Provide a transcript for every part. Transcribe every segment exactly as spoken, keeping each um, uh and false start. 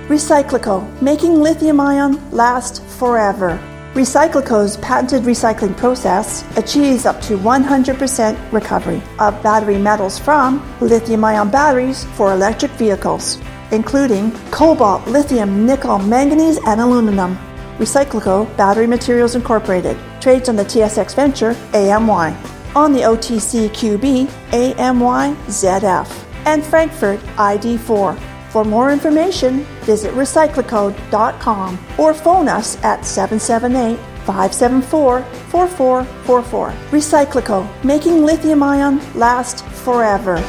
Recyclico, making lithium-ion last forever. Recyclico's patented recycling process achieves up to one hundred percent recovery of battery metals from lithium-ion batteries for electric vehicles, including cobalt, lithium, nickel, manganese, and aluminum. Recyclico Battery Materials Incorporated trades on the T S X Venture A M Y, on the O T C Q B A M Y Z F, and Frankfurt I D four. For more information, visit recyclico dot com or phone us at seven seven eight, five seven four, four four four four. Recyclico, making lithium-ion last forever.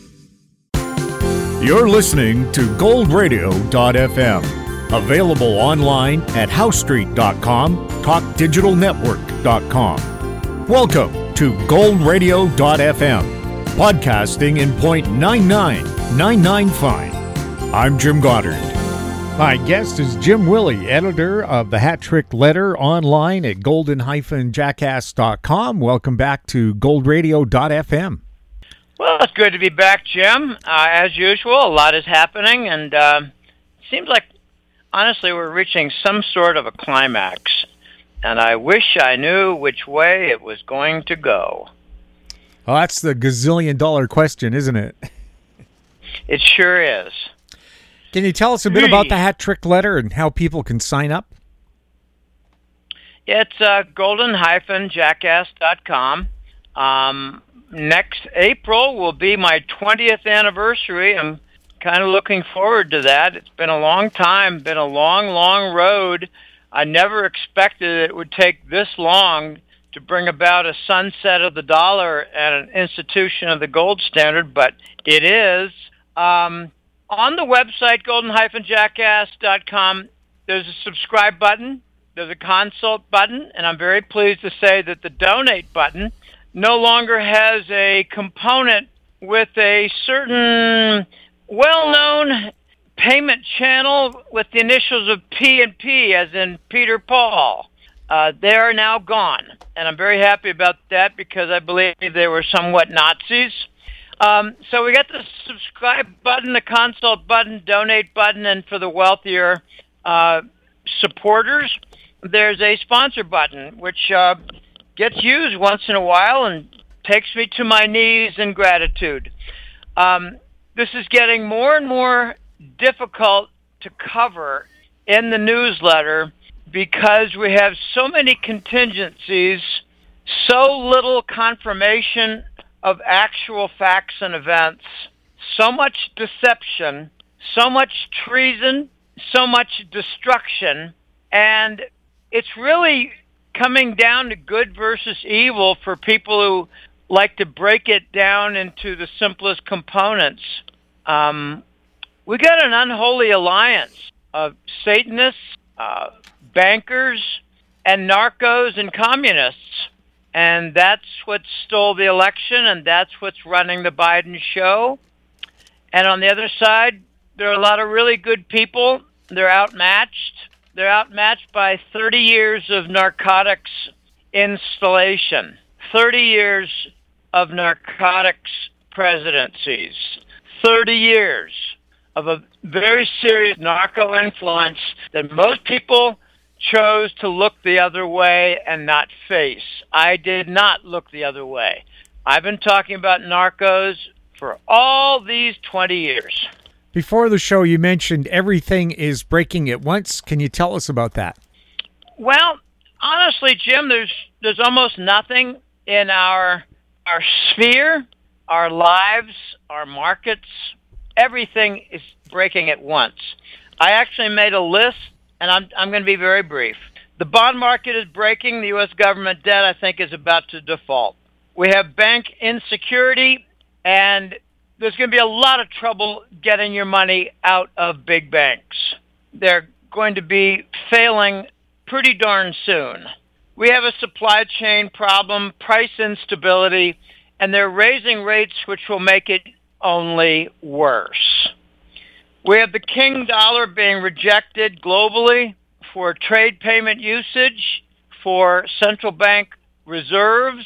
You're listening to gold radio dot f m. Available online at house street dot com, talk digital network dot com. Welcome to gold radio dot f m, podcasting in point nine nine nine nine five. I'm Jim Goddard. My guest is Jim Willie, editor of the Hat Trick Letter online at golden dash jackass dot com. Welcome back to gold radio dot f m. Well, it's good to be back, Jim. Uh, as usual, a lot is happening, and uh, it seems like, honestly, we're reaching some sort of a climax, and I wish I knew which way it was going to go. Well, that's the gazillion dollar question, isn't it? It sure is. Can you tell us a bit about the Hat Trick Letter and how people can sign up? It's uh, golden dash jackass dot com. Um, next April will be my twentieth anniversary. I'm kind of looking forward to that. It's been a long time, been a long, long road. I never expected it would take this long to bring about a sunset of the dollar and an institution of the gold standard, but it is. Um, on the website, golden dash jackass dot com, there's a subscribe button, there's a consult button, and I'm very pleased to say that the donate button no longer has a component with a certain well-known payment channel with the initials of P and P, as in Peter Paul. Uh, they are now gone, and I'm very happy about that because I believe they were somewhat Nazis. Um, so we got the subscribe button, the consult button, donate button, and for the wealthier uh, supporters, there's a sponsor button, which uh, gets used once in a while and takes me to my knees in gratitude. Um, this is getting more and more difficult to cover in the newsletter because we have so many contingencies, so little confirmation of actual facts and events, so much deception, so much treason, so much destruction, and it's really coming down to good versus evil for people who like to break it down into the simplest components. Um, we got an unholy alliance of Satanists, uh, bankers, and narcos and communists. And that's what stole the election, and that's what's running the Biden show. And on the other side, there are a lot of really good people. They're outmatched. They're outmatched by thirty years of narcotics installation, thirty years of narcotics presidencies, thirty years of a very serious narco influence that most people chose to look the other way and not face. I did not look the other way. I've been talking about narcos for all these twenty years. Before the show, you mentioned everything is breaking at once. Can you tell us about that? Well, honestly, Jim, there's there's almost nothing in our our sphere, our lives, our markets. Everything is breaking at once. I actually made a list, and I'm I'm going to be very brief. The bond market is breaking. The U S government debt, I think, is about to default. We have bank insecurity, and there's going to be a lot of trouble getting your money out of big banks. They're going to be failing pretty darn soon. We have a supply chain problem, price instability, and they're raising rates which will make it only worse. We have the king dollar being rejected globally for trade payment usage, for central bank reserves,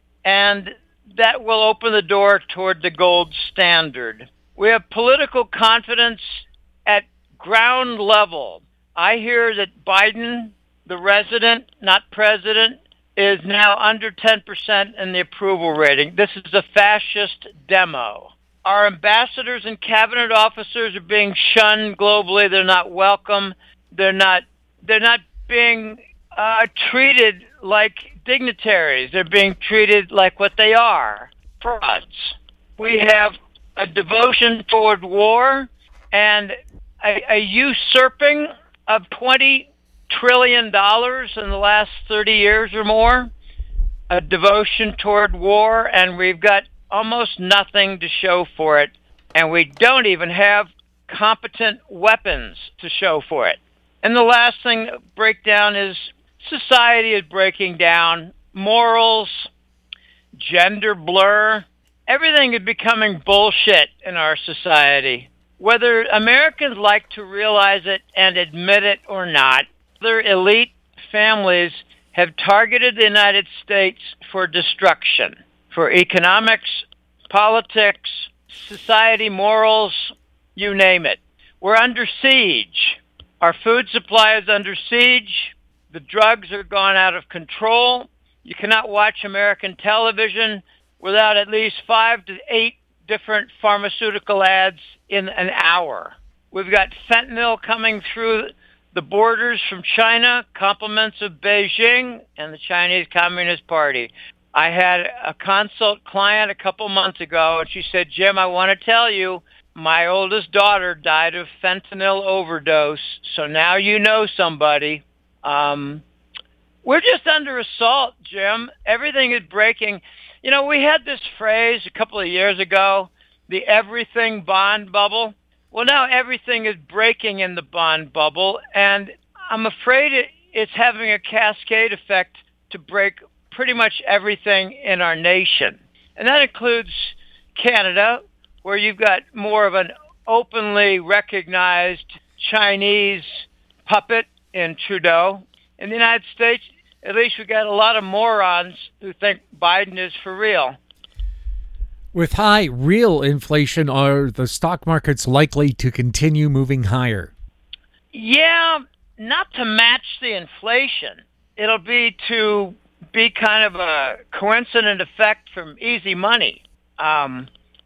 and that will open the door toward the gold standard. We have political confidence at ground level, I hear that Biden, the resident, not president, is now under ten percent in the approval rating. This is a fascist demo. Our ambassadors and cabinet officers are being shunned globally. They're not welcome. They're not. They're not being uh, treated like dignitaries. They're being treated like what they are, frauds. We have a devotion toward war and a, a usurping of twenty trillion dollars in the last thirty years or more, a devotion toward war, and we've got almost nothing to show for it, and we don't even have competent weapons to show for it. And the last thing, breakdown, is society is breaking down. Morals, gender blur, everything is becoming bullshit in our society. Whether Americans like to realize it and admit it or not, other elite families have targeted the United States for destruction, for economics, politics, society, morals, you name it. We're under siege. Our food supply is under siege. The drugs are gone out of control. You cannot watch American television without at least five to eight different pharmaceutical ads in an hour. We've got fentanyl coming through the borders from China, compliments of Beijing and the Chinese Communist Party. I had a consult client a couple months ago, and she said, Jim, I want to tell you, my oldest daughter died of fentanyl overdose, so now you know somebody. Um, we're just under assault, Jim. Everything is breaking. You know, we had this phrase a couple of years ago, the everything bond bubble. Well, now everything is breaking in the bond bubble, and I'm afraid it, it's having a cascade effect to break pretty much everything in our nation. And that includes Canada, where you've got more of an openly recognized Chinese puppet in Trudeau. In the United States, at least we've got a lot of morons who think Biden is for real. With high real inflation, are the stock markets likely to continue moving higher? Yeah, not to match the inflation. It'll be to be kind of a coincident effect from easy money. Um,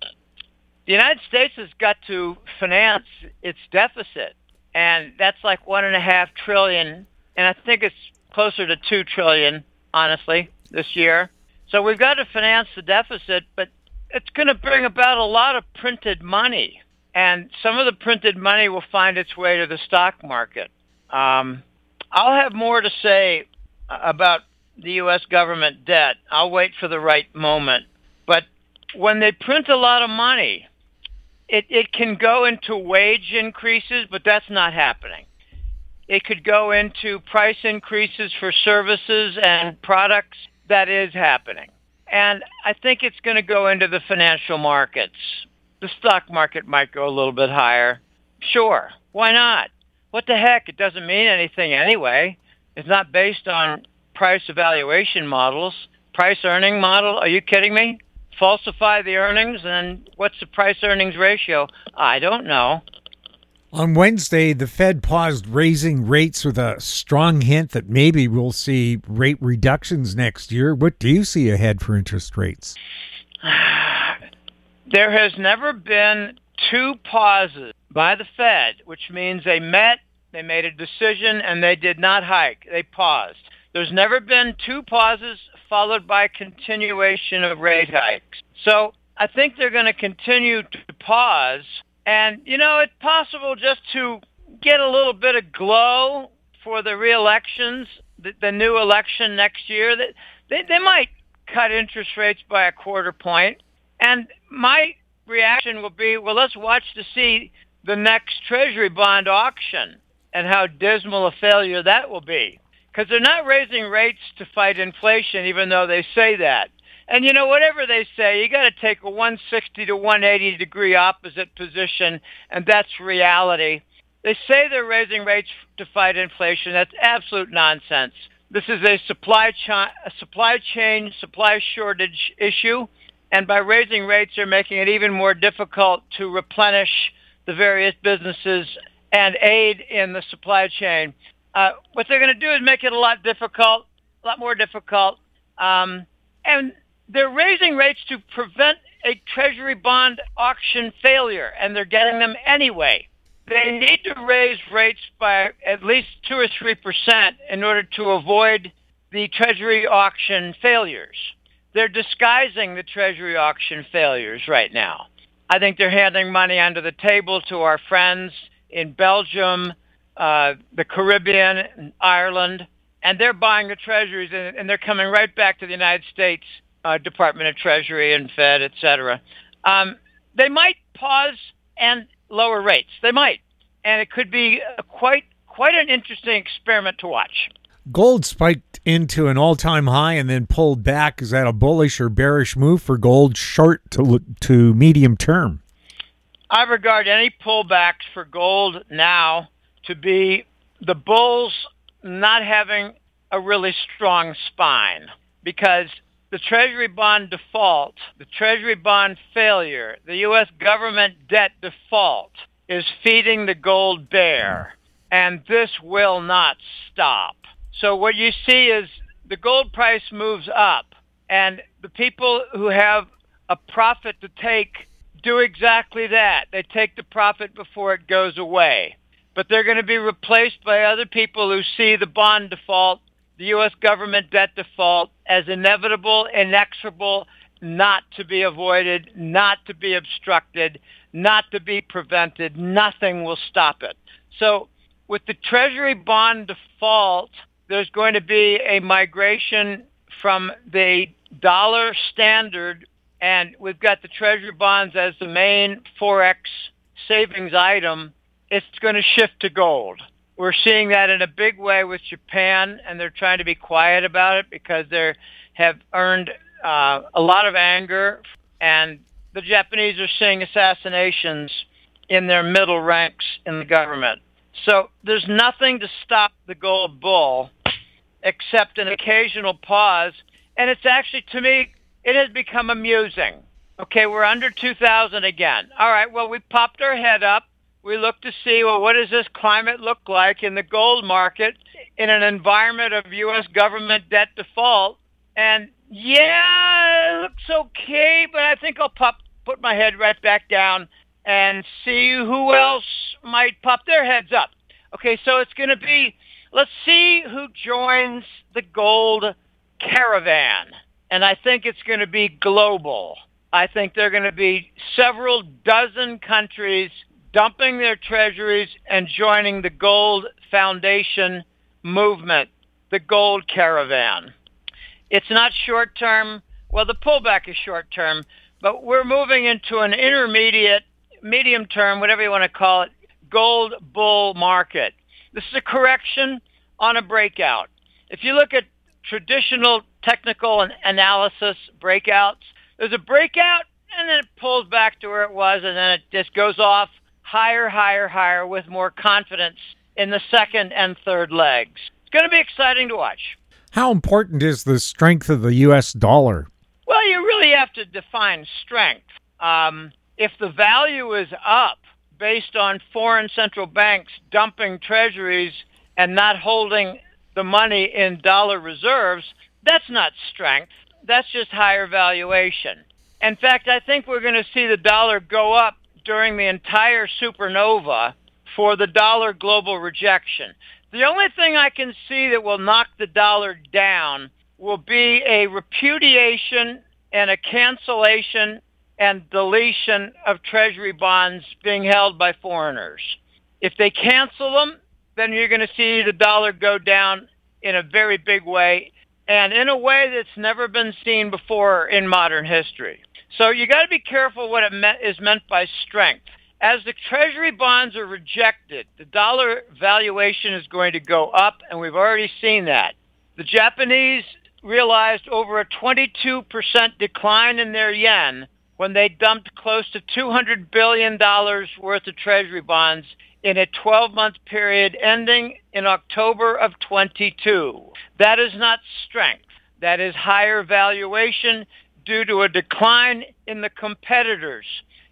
the United States has got to finance its deficit, and that's like one and a half trillion, and I think it's closer to two trillion, honestly, this year. So we've got to finance the deficit, but it's going to bring about a lot of printed money, and some of the printed money will find its way to the stock market. Um, I'll have more to say about the U S government debt. I'll wait for the right moment. But when they print a lot of money, it, it can go into wage increases, but that's not happening. It could go into price increases for services and products. That is happening. And I think it's going to go into the financial markets. The stock market might go a little bit higher. Sure, why not? What the heck? It doesn't mean anything anyway. It's not based on price evaluation models. Price earning model? Are you kidding me? Falsify the earnings, and what's the price earnings ratio? I don't know. On Wednesday, the Fed paused raising rates with a strong hint that maybe we'll see rate reductions next year. What do you see ahead for interest rates? There has never been two pauses by the Fed, which means they met, they made a decision, and they did not hike. They paused. There's never been two pauses followed by continuation of rate hikes. So I think they're going to continue to pause. And, you know, it's possible just to get a little bit of glow for the re-elections, the, the new election next year. That they, they might cut interest rates by a quarter point. And my reaction will be, well, let's watch to see the next Treasury bond auction and how dismal a failure that will be. Because they're not raising rates to fight inflation, even though they say that. And, you know, whatever they say, you got to take a one sixty to one eighty degree opposite position, and that's reality. They say they're raising rates to fight inflation. That's absolute nonsense. This is a supply, cha- a supply chain, supply shortage issue, and by raising rates, they're making it even more difficult to replenish the various businesses and aid in the supply chain. Uh, what they're going to do is make it a lot difficult, a lot more difficult, um, and they're raising rates to prevent a Treasury bond auction failure, and they're getting them anyway. They need to raise rates by at least two or three percent in order to avoid the Treasury auction failures. They're disguising the Treasury auction failures right now. I think they're handing money under the table to our friends in Belgium, uh, the Caribbean, and Ireland, and they're buying the Treasuries, and, and they're coming right back to the United States uh, Department of Treasury and Fed, et cetera. Um, they might pause and lower rates. They might, and it could be a quite quite an interesting experiment to watch. Gold spiked into an all-time high and then pulled back. Is that a bullish or bearish move for gold, short to to medium term? I regard any pullbacks for gold now to be the bulls not having a really strong spine, because the Treasury bond default, the Treasury bond failure, the U S government debt default is feeding the gold bear, and this will not stop. So what you see is the gold price moves up, and the people who have a profit to take do exactly that. They take the profit before it goes away. But they're going to be replaced by other people who see the bond default, the U S government debt default, as inevitable, inexorable, not to be avoided, not to be obstructed, not to be prevented. Nothing will stop it. So with the Treasury bond default, there's going to be a migration from the dollar standard, and we've got the Treasury bonds as the main Forex savings item. It's going to shift to gold. We're seeing that in a big way with Japan, and they're trying to be quiet about it because they have earned uh, a lot of anger, and the Japanese are seeing assassinations in their middle ranks in the government. So there's nothing to stop the gold bull except an occasional pause, and it's actually, to me, it has become amusing. Okay, we're under two thousand again. All right, well, we popped our head up. We look to see, well, what does this climate look like in the gold market in an environment of U S government debt default? And yeah, it looks okay, but I think I'll pop, put my head right back down and see who else might pop their heads up. Okay, so it's going to be, let's see who joins the gold caravan. And I think it's going to be global. I think there are going to be several dozen countries dumping their treasuries and joining the gold foundation movement, the gold caravan. It's not short-term. Well, the pullback is short-term, but we're moving into an intermediate, medium-term, whatever you want to call it, gold bull market. This is a correction on a breakout. If you look at traditional technical analysis breakouts, there's a breakout, and then it pulls back to where it was, and then it just goes off higher, higher, higher with more confidence in the second and third legs. It's going to be exciting to watch. How important is the strength of the U S dollar? Well, you really have to define strength. Um, if the value is up based on foreign central banks dumping treasuries and not holding the money in dollar reserves, that's not strength. That's just higher valuation. In fact, I think we're going to see the dollar go up during the entire supernova for the dollar global rejection. The only thing I can see that will knock the dollar down will be a repudiation and a cancellation and deletion of treasury bonds being held by foreigners. If they cancel them, then you're going to see the dollar go down in a very big way, and in a way that's never been seen before in modern history. So you got to be careful what it meant, is meant by strength. As the treasury bonds are rejected, the dollar valuation is going to go up, and we've already seen that. The Japanese realized over a twenty-two percent decline in their yen when they dumped close to two hundred billion dollars worth of treasury bonds in a twelve-month period ending in October of twenty-two. That is not strength. That is higher valuation due to a decline in the competitors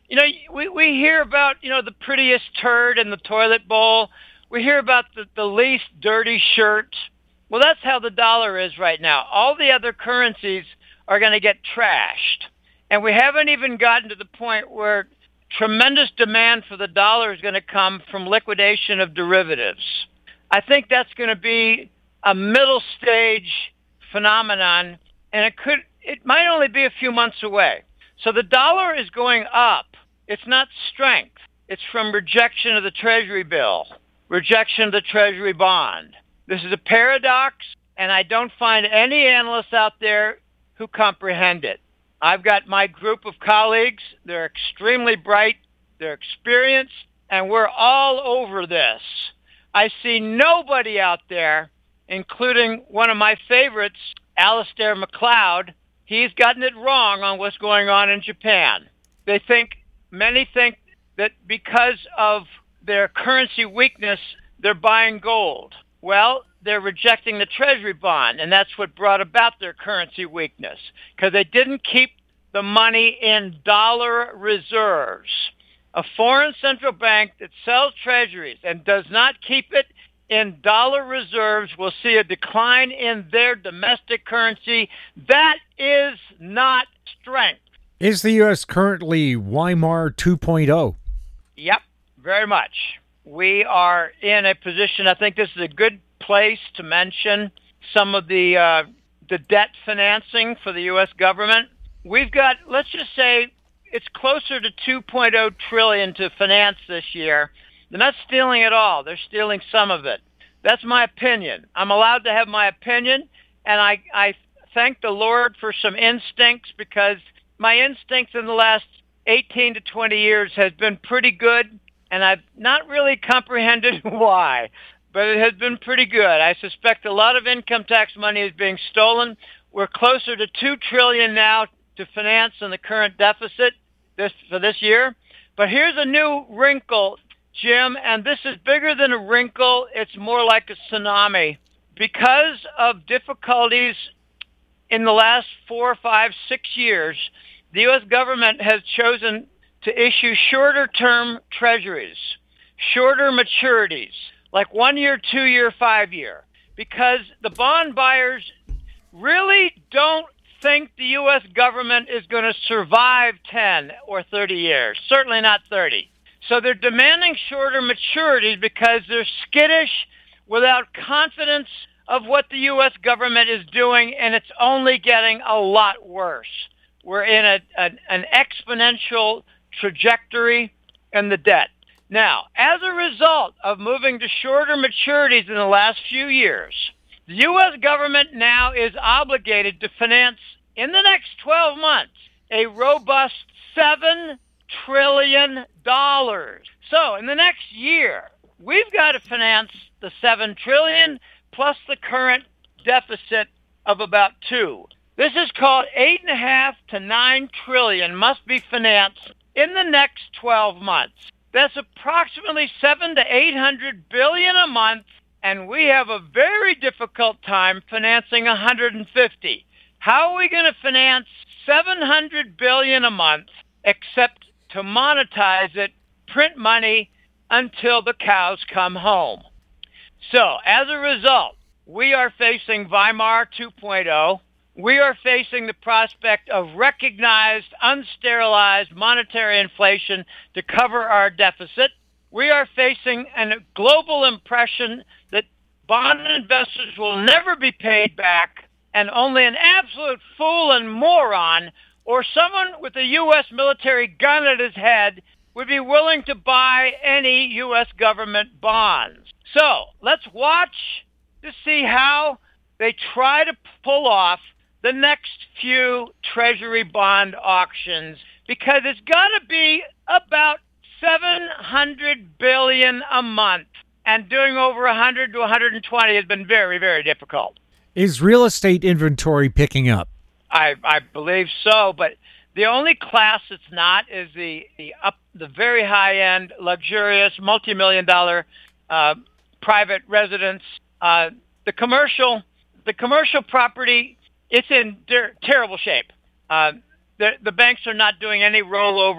You know, we, we hear about, you know, the prettiest turd in the toilet bowl. We hear about the, the least dirty shirt. Well, that's how the dollar is right now. All the other currencies are going to get trashed. And we haven't even gotten to the point where tremendous demand for the dollar is going to come from liquidation of derivatives. I think that's going to be a middle stage phenomenon, and it could, it might only be a few months away. So the dollar is going up. It's not strength. It's from rejection of the Treasury bill, rejection of the Treasury bond. This is a paradox, and I don't find any analysts out there who comprehend it. I've got my group of colleagues. They're extremely bright. They're experienced, and we're all over this. I see nobody out there, including one of my favorites, Alistair MacLeod. He's gotten it wrong on what's going on in Japan. They think, many think that because of their currency weakness, they're buying gold. Well, they're rejecting the Treasury bond, and that's what brought about their currency weakness, because they didn't keep the money in dollar reserves. A foreign central bank that sells treasuries and does not keep it in dollar reserves will see a decline in their domestic currency. That is not strength. Is the U S currently Weimar two point oh? Yep, very much. We are in a position, I think this is a good place to mention some of the uh, the debt financing for the U S government. We've got, let's just say, it's closer to two point oh trillion dollars to finance this year. They're not stealing it all. They're stealing some of it. That's my opinion. I'm allowed to have my opinion, and I, I thank the Lord for some instincts, because my instincts in the last eighteen to twenty years has been pretty good, and I've not really comprehended why, but it has been pretty good. I suspect a lot of income tax money is being stolen. We're closer to two trillion dollars now to finance in the current deficit this for this year. But here's a new wrinkle, Jim, and this is bigger than a wrinkle. It's more like a tsunami. Because of difficulties in the last four, five, six years, the U S government has chosen to issue shorter-term treasuries, shorter maturities, like one-year, two-year, five-year, because the bond buyers really don't think the U S government is going to survive ten or thirty years, certainly not thirty. So they're demanding shorter maturities because they're skittish, without confidence of what the U S government is doing, and it's only getting a lot worse. We're in a, a, an exponential trajectory in the debt. Now, as a result of moving to shorter maturities in the last few years, the U S government now is obligated to finance, in the next twelve months, a robust seven trillion dollars. So, in the next year, we've got to finance the seven trillion dollars plus the current deficit of about two. This is called eight and a half to nine trillion must be financed in the next twelve months. That's approximately seven to eight hundred billion a month, and we have a very difficult time financing one hundred fifty. How are we going to finance seven hundred billion a month except to monetize it, print money until the cows come home? So, as a result, we are facing Weimar two point oh. We are facing the prospect of recognized, unsterilized monetary inflation to cover our deficit. We are facing a global impression that bond investors will never be paid back, and only an absolute fool and moron or someone with a U S military gun at his head would be willing to buy any U S government bonds. So let's watch to see how they try to pull off the next few Treasury bond auctions, because it's got to be about seven hundred billion dollars a month, and doing over one hundred to one hundred twenty has been very, very difficult. Is real estate inventory picking up? I, I believe so, but the only class that's not is the, the up the very high-end, luxurious, multi-million dollar uh, private residence. Uh, the commercial, the commercial property, it's in ter- terrible shape. Uh, the, the banks are not doing any rollover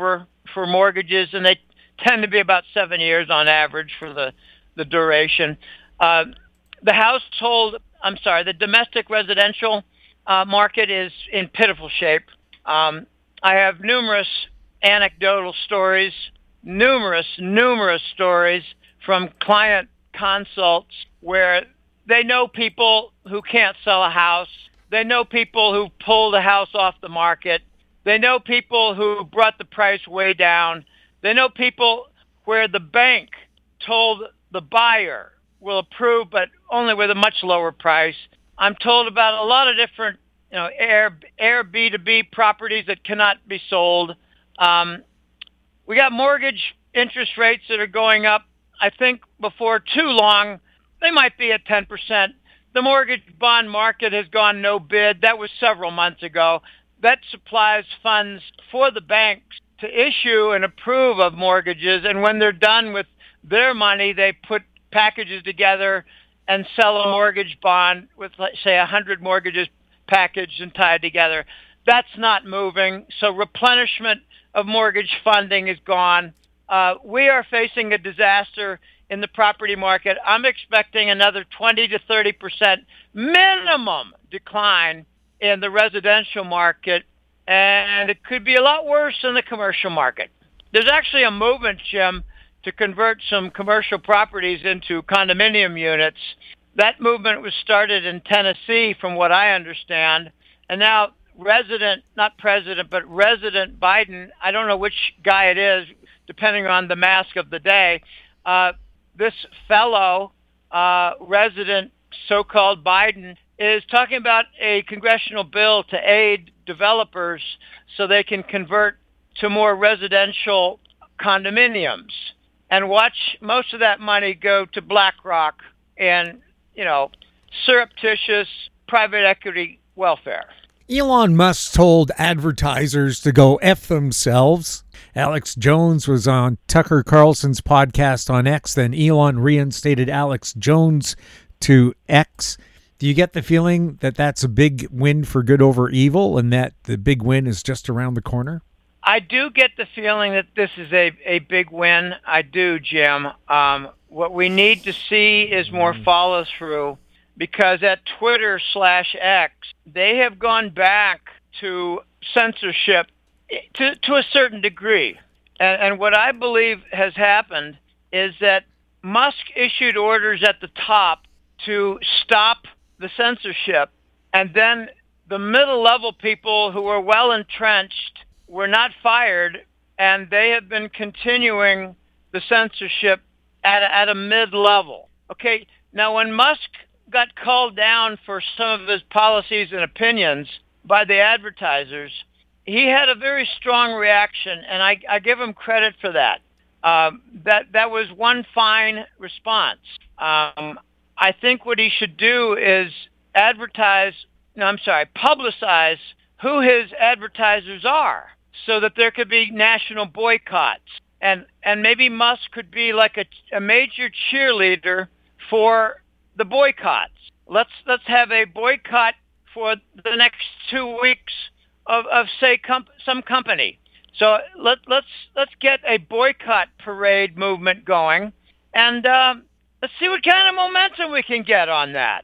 for mortgages, and they tend to be about seven years on average for the, the duration. Uh, the household, I'm sorry, the domestic residential uh, market is in pitiful shape. Um, I have numerous anecdotal stories, numerous, numerous stories from client consults where they know people who can't sell a house. They know people who pulled a house off the market. They know people who brought the price way down. They know people where the bank told the buyer will approve, but only with a much lower price. I'm told about a lot of different, you know, Air, Air B two B properties that cannot be sold. Um, we got mortgage interest rates that are going up. I think before too long, they might be at ten percent. The mortgage bond market has gone no bid. That was several months ago. That supplies funds for the banks to issue and approve of mortgages. And when they're done with their money, they put packages together and sell a mortgage bond with, let's say, one hundred mortgages packaged and tied together. That's not moving. So replenishment of mortgage funding is gone. Uh, we are facing a disaster in the property market. I'm expecting another twenty to thirty percent minimum decline in the residential market, and it could be a lot worse in the commercial market. There's actually a movement, Jim, to convert some commercial properties into condominium units. That movement was started in Tennessee, from what I understand, and now resident, not president, but resident Biden, I don't know which guy it is, depending on the mask of the day, uh, this fellow uh, resident, so-called Biden, is talking about a congressional bill to aid developers so they can convert to more residential condominiums and watch most of that money go to BlackRock and, you know, surreptitious private equity welfare. Elon Musk told advertisers to go F themselves. Alex Jones was on Tucker Carlson's podcast on X. Then Elon reinstated Alex Jones to X. Do you get the feeling that that's a big win for good over evil and that the big win is just around the corner? I do get the feeling that this is a, a big win. I do, Jim. Um, what we need to see is more follow-through, because at Twitter slash X, they have gone back to censorship to, to a certain degree. And, and what I believe has happened is that Musk issued orders at the top to stop the censorship, and then the middle-level people who were well-entrenched were not fired, and they have been continuing the censorship at a, at a mid-level. Okay, now when Musk got called down for some of his policies and opinions by the advertisers, he had a very strong reaction, and I, I give him credit for that. Um, that that was one fine response. Um, I think what he should do is advertise, no, I'm sorry, publicize who his advertisers are so that there could be national boycotts. And and maybe Musk could be like a, a major cheerleader for the boycotts. Let's let's have a boycott for the next two weeks of, of say, comp- some company. So let, let's let's get a boycott parade movement going, and um, let's see what kind of momentum we can get on that.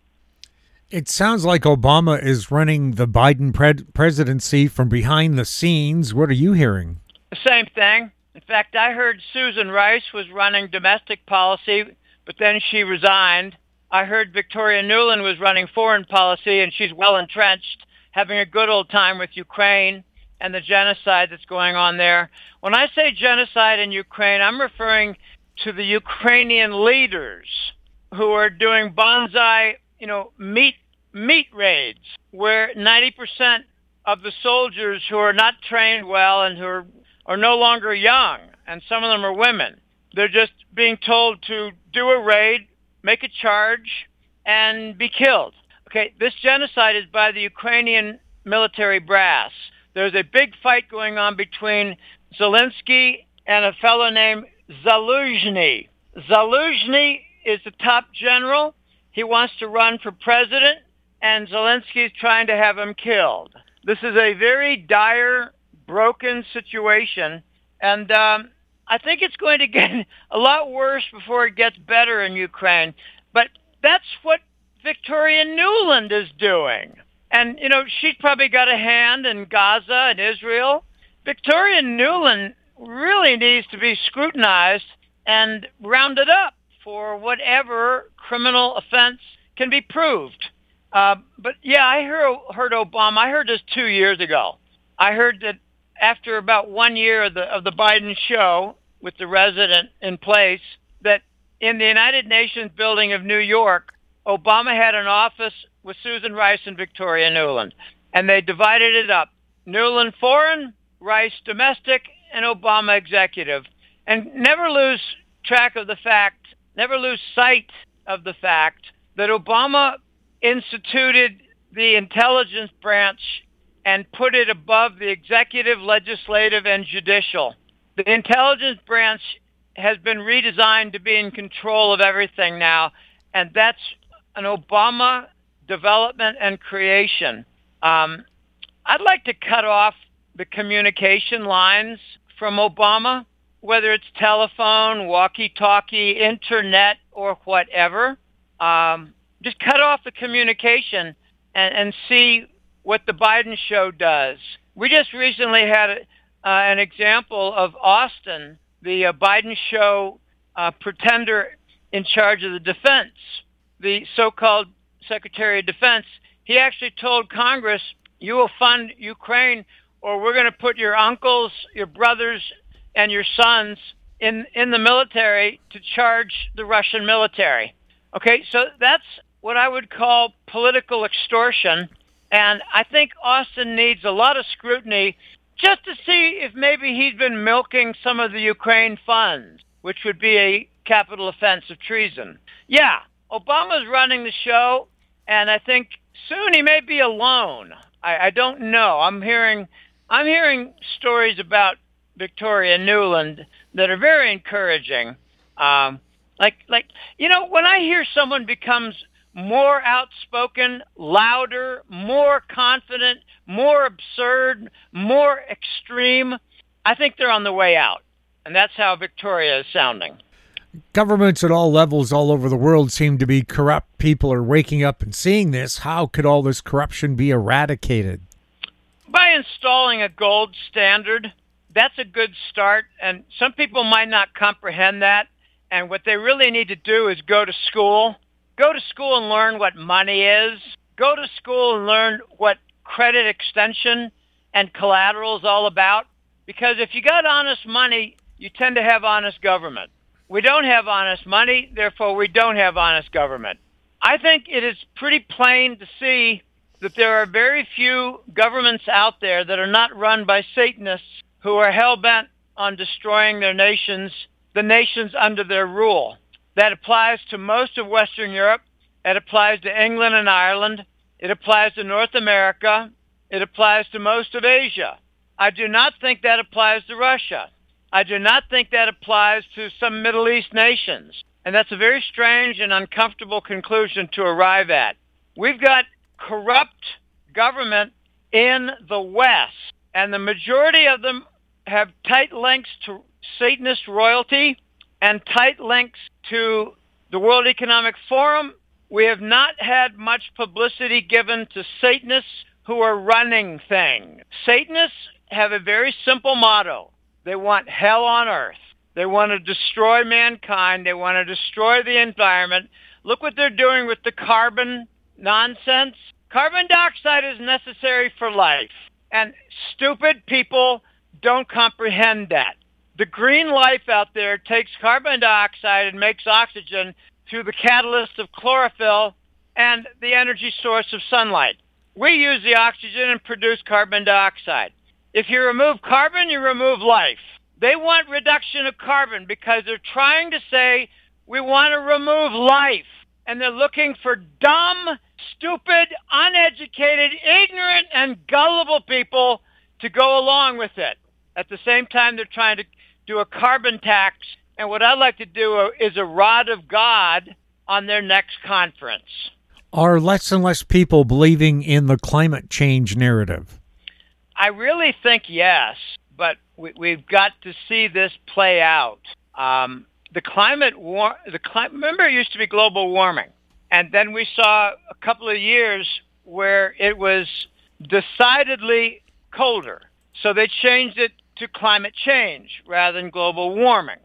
It sounds like Obama is running the Biden pre- presidency from behind the scenes. What are you hearing? The same thing. In fact, I heard Susan Rice was running domestic policy, but then she resigned. I heard Victoria Nuland was running foreign policy, and she's well entrenched, having a good old time with Ukraine and the genocide that's going on there. When I say genocide in Ukraine, I'm referring to the Ukrainian leaders who are doing bonsai, you know, meat meat raids, where ninety percent of the soldiers who are not trained well and who are, are no longer young, and some of them are women, they're just being told to do a raid, make a charge, and be killed. Okay, this genocide is by the Ukrainian military brass. There's a big fight going on between Zelensky and a fellow named Zaluzhny. Zaluzhny is the top general. He wants to run for president, and Zelensky is trying to have him killed. This is a very dire, broken situation, And um, I think it's going to get a lot worse before it gets better in Ukraine. But that's what Victoria Nuland is doing. And, you know, she's probably got a hand in Gaza and Israel. Victoria Nuland really needs to be scrutinized and rounded up for whatever criminal offense can be proved. Uh, but, yeah, I heard, heard Obama. I heard this two years ago. I heard that after about one year of the, of the Biden show with the resident in place, that in the United Nations building of New York, Obama had an office with Susan Rice and Victoria Nuland, and they divided it up. Nuland foreign, Rice domestic, and Obama executive. And never lose track of the fact, never lose sight of the fact that Obama instituted the intelligence branch and put it above the executive, legislative, and judicial. The intelligence branch has been redesigned to be in control of everything now, and that's an Obama development and creation. Um, I'd like to cut off the communication lines from Obama, whether it's telephone, walkie-talkie, internet, or whatever. Um, just cut off the communication and, and see what the Biden show does. We just recently had uh, an example of Austin, the uh, Biden show uh, pretender in charge of the defense, the so-called Secretary of Defense. He actually told Congress, you will fund Ukraine or we're going to put your uncles, your brothers, and your sons in, in the military to charge the Russian military. Okay, so that's what I would call political extortion. And I think Austin needs a lot of scrutiny just to see if maybe he's been milking some of the Ukraine funds, which would be a capital offense of treason. Yeah, Obama's running the show, and I think soon he may be alone. I, I don't know. I'm hearing, I'm hearing stories about Victoria Nuland that are very encouraging. Um, like, like you know, when I hear someone becomes more outspoken, louder, more confident, more absurd, more extreme, I think they're on the way out. And that's how Victoria is sounding. Governments at all levels all over the world seem to be corrupt. People are waking up and seeing this. How could all this corruption be eradicated? By installing a gold standard. That's a good start. And some people might not comprehend that. And what they really need to do is go to school. Go to school and learn what money is. Go to school and learn what credit extension and collateral is all about. Because if you got honest money, you tend to have honest government. We don't have honest money, therefore we don't have honest government. I think it is pretty plain to see that there are very few governments out there that are not run by Satanists who are hell-bent on destroying their nations, the nations under their rule. That applies to most of Western Europe. It applies to England and Ireland. It applies to North America. It applies to most of Asia. I do not think that applies to Russia. I do not think that applies to some Middle East nations. And that's a very strange and uncomfortable conclusion to arrive at. We've got corrupt government in the West, and the majority of them have tight links to Satanist royalty and tight links to the World Economic Forum. We have not had much publicity given to Satanists who are running things. Satanists have a very simple motto. They want hell on earth. They want to destroy mankind. They want to destroy the environment. Look what they're doing with the carbon nonsense. Carbon dioxide is necessary for life. And stupid people don't comprehend that. The green life out there takes carbon dioxide and makes oxygen through the catalyst of chlorophyll and the energy source of sunlight. We use the oxygen and produce carbon dioxide. If you remove carbon, you remove life. They want reduction of carbon because they're trying to say we want to remove life. And they're looking for dumb, stupid, uneducated, ignorant, and gullible people to go along with it. At the same time, they're trying to do a carbon tax. And what I'd like to do is a rod of God on their next conference. Are less and less people believing in the climate change narrative? I really think yes. but we, we've got to see this play out. Um, the climate war, the cli- remember it used to be global warming, and then we saw a couple of years where it was decidedly colder. So they changed it to climate change rather than global warming.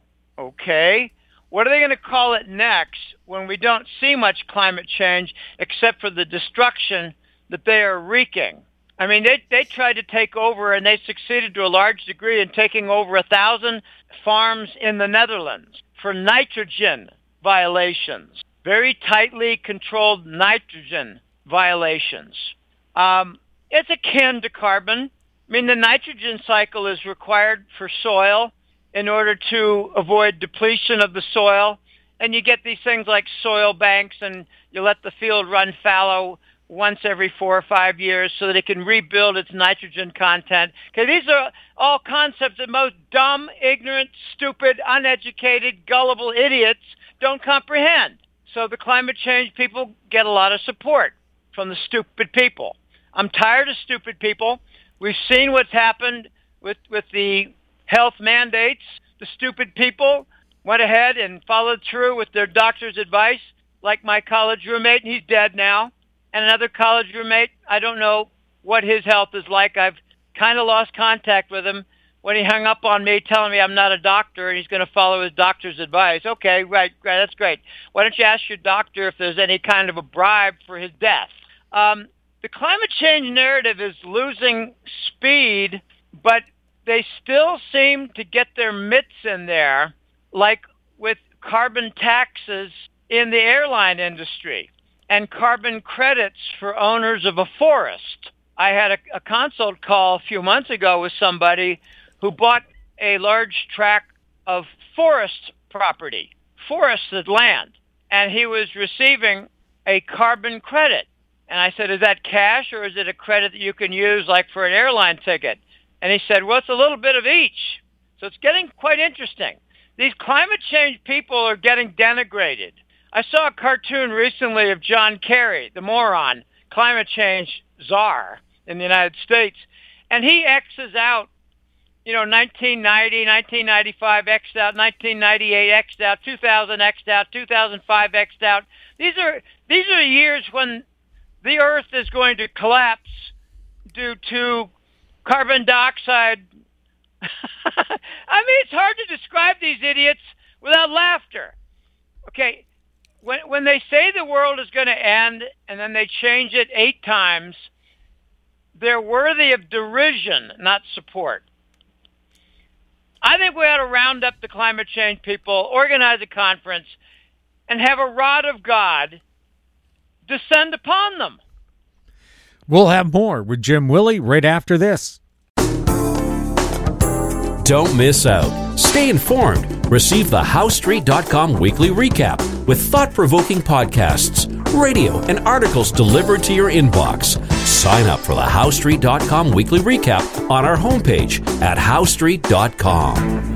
Okay, what are they going to call it next when we don't see much climate change except for the destruction that they are wreaking? I mean, they they tried to take over, and they succeeded to a large degree in taking over a thousand farms in the Netherlands for nitrogen violations, very tightly controlled nitrogen violations. Um, it's akin to carbon. I mean, the nitrogen cycle is required for soil in order to avoid depletion of the soil, and you get these things like soil banks, and you let the field run fallow once every four or five years so that it can rebuild its nitrogen content. Okay, these are all concepts that most dumb, ignorant, stupid, uneducated, gullible idiots don't comprehend. So the climate change people get a lot of support from the stupid people. I'm tired of stupid people. We've seen what's happened with, with the health mandates. The stupid people went ahead and followed through with their doctor's advice, like my college roommate, and he's dead now. And another college roommate, I don't know what his health is like. I've kind of lost contact with him when he hung up on me telling me I'm not a doctor and he's going to follow his doctor's advice. Okay, right, right, that's great. Why don't you ask your doctor if there's any kind of a bribe for his death? Um, the climate change narrative is losing speed, but they still seem to get their mitts in there, like with carbon taxes in the airline industry and carbon credits for owners of a forest. I had a, a consult call a few months ago with somebody who bought a large tract of forest property, forested land, and he was receiving a carbon credit. And I said, is that cash or is it a credit that you can use like for an airline ticket? And he said, well, it's a little bit of each. So it's getting quite interesting. These climate change people are getting denigrated. I saw a cartoon recently of John Kerry, the moron, climate change czar in the United States, and he X's out, you know, nineteen ninety, nineteen ninety-five X'd out, nineteen ninety-eight X'd out, two thousand X'd out, two thousand five X'd out. These are these are years when the Earth is going to collapse due to carbon dioxide. I mean, it's hard to describe these idiots without laughter. Okay, when when they say the world is going to end and then they change it eight times, they're worthy of derision, not support. I think we ought to round up the climate change people, organize a conference, and have a rod of God descend upon them. We'll have more with Jim Willie right after this. Don't miss out. Stay informed. Receive the How Street dot com weekly recap with thought-provoking podcasts, radio, and articles delivered to your inbox. Sign up for the How Street dot com weekly recap on our homepage at How Street dot com.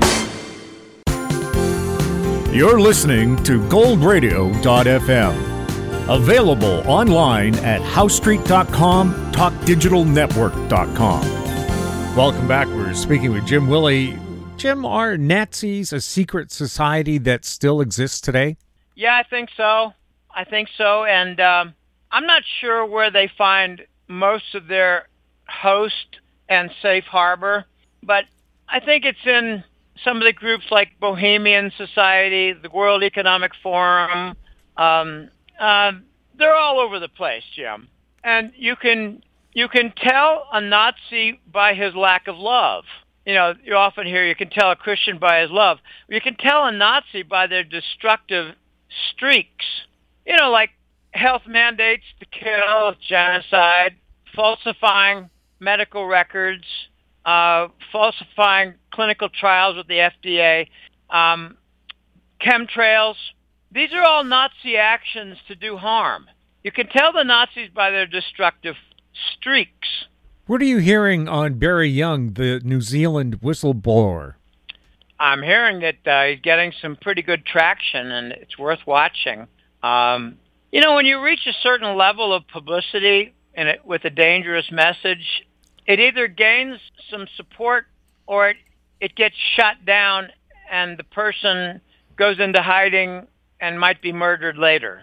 You're listening to Gold Radio dot f m. Available online at How Street dot com, Talk Digital Network dot com. Welcome back. We're speaking with Jim Willie. Jim, are Nazis a secret society that still exists today? Yeah, I think so. I think so. And um, I'm not sure where they find most of their host and safe harbor, but I think it's in some of the groups like Bohemian Society, the World Economic Forum. Um, uh, they're all over the place, Jim. And you can you can tell a Nazi by his lack of love. You know, you often hear you can tell a Christian by his love. You can tell a Nazi by their destructive streaks. You know, like health mandates to kill, genocide, falsifying medical records, uh, falsifying clinical trials with the F D A, um, chemtrails. These are all Nazi actions to do harm. You can tell the Nazis by their destructive streaks. What are you hearing on Barry Young, the New Zealand whistleblower? I'm hearing that uh, he's getting some pretty good traction, and it's worth watching. Um, you know, when you reach a certain level of publicity and it, with a dangerous message, it either gains some support or it, it gets shut down and the person goes into hiding and might be murdered later.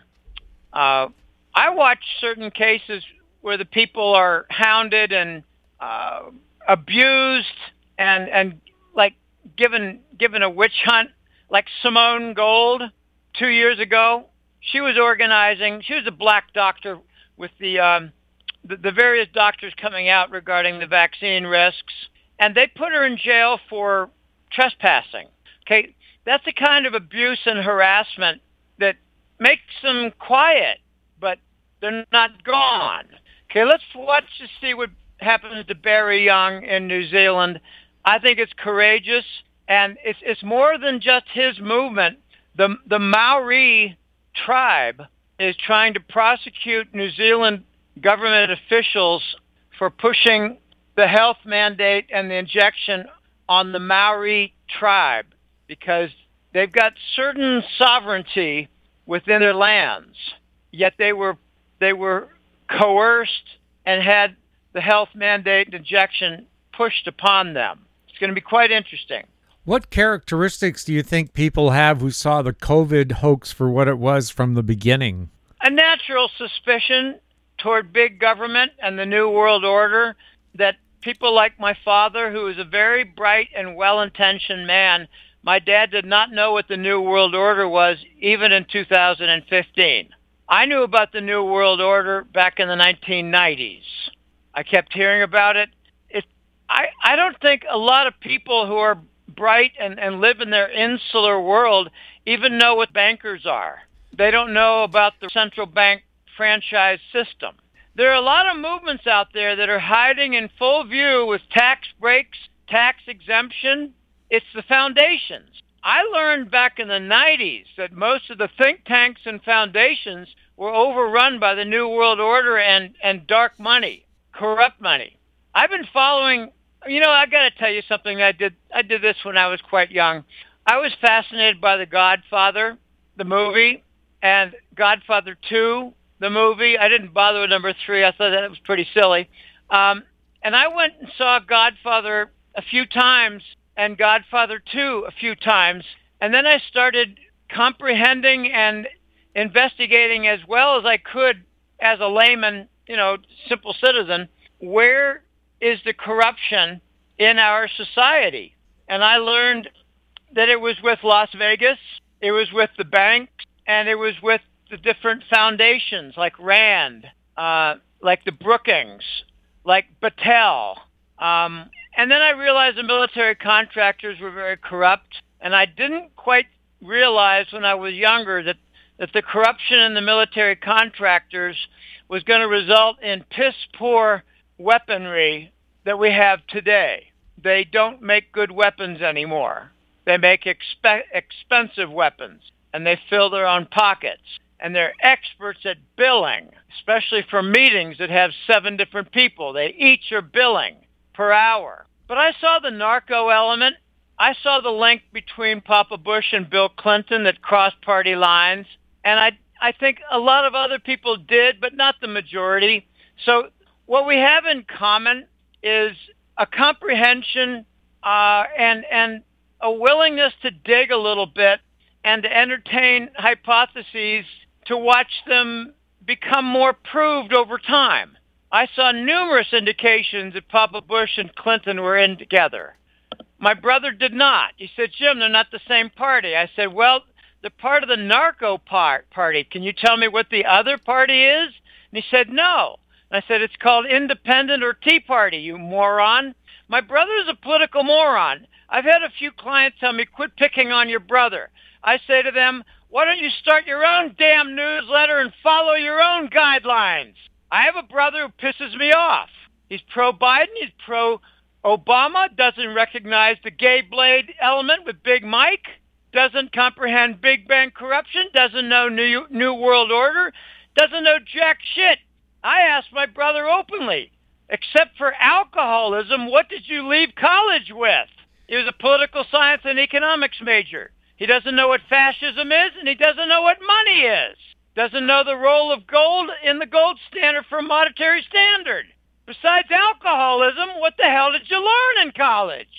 Uh, I watch certain cases where the people are hounded and uh, abused and and like given given a witch hunt, like Simone Gold two years ago. She was organizing. She was a black doctor with the um, the, the various doctors coming out regarding the vaccine risks, and they put her in jail for trespassing. Okay, that's the kind of abuse and harassment that makes them quiet, but they're not gone. Okay, let's watch to see what happens to Barry Young in New Zealand. I think it's courageous, and it's it's more than just his movement. The the Maori tribe is trying to prosecute New Zealand government officials for pushing the health mandate and the injection on the Maori tribe because they've got certain sovereignty within their lands, yet they were they were coerced and had the health mandate and injection pushed upon them. It's going to be quite interesting. What characteristics do you think people have who saw the COVID hoax for what it was from the beginning? A natural suspicion toward big government and the New World Order that people like my father, who is a very bright and well-intentioned man, my dad did not know what the New World Order was even in two thousand fifteen. I knew about the New World Order back in the nineteen nineties. I kept hearing about it. It I, I don't think a lot of people who are bright and, and live in their insular world even know what bankers are. They don't know about the central bank franchise system. There are a lot of movements out there that are hiding in full view with tax breaks, tax exemption. It's the foundations. I learned back in the nineties that most of the think tanks and foundations were overrun by the New World Order and, and dark money, corrupt money. I've been following, you know, I got to tell you something. I did I did this when I was quite young. I was fascinated by The Godfather, the movie, and Godfather two, the movie. I didn't bother with number three. I thought that was pretty silly. Um, and I went and saw Godfather a few times and Godfather two a few times. And then I started comprehending and investigating as well as I could as a layman, you know, simple citizen, where is the corruption in our society? And I learned that it was with Las Vegas, it was with the banks, and it was with the different foundations like RAND, uh, like the Brookings, like Battelle. Um, and then I realized the military contractors were very corrupt, and I didn't quite realize when I was younger that, that the corruption in the military contractors was going to result in piss-poor weaponry that we have today. They don't make good weapons anymore. They make expe- expensive weapons, and they fill their own pockets. And they're experts at billing, especially for meetings that have seven different people. They each are billing per hour. But I saw the narco element. I saw the link between Papa Bush and Bill Clinton that crossed party lines. And I, I think a lot of other people did, but not the majority. So what we have in common is a comprehension uh, and and a willingness to dig a little bit and to entertain hypotheses to watch them become more proved over time. I saw numerous indications that Papa Bush and Clinton were in together. My brother did not. He said, Jim, they're not the same party. I said, well, they're part of the narco part party. Can you tell me what the other party is? And he said, no. I said, it's called Independent or Tea Party, you moron. My brother is a political moron. I've had a few clients tell me, quit picking on your brother. I say to them, why don't you start your own damn newsletter and follow your own guidelines? I have a brother who pisses me off. He's pro-Biden, he's pro-Obama, doesn't recognize the gay blade element with Big Mike, doesn't comprehend Big Bang corruption, doesn't know New, New World Order, doesn't know jack shit. I asked my brother openly, except for alcoholism, what did you leave college with? He was a political science and economics major. He doesn't know what fascism is, and he doesn't know what money is. Doesn't know the role of gold in the gold standard for monetary standard. Besides alcoholism, what the hell did you learn in college?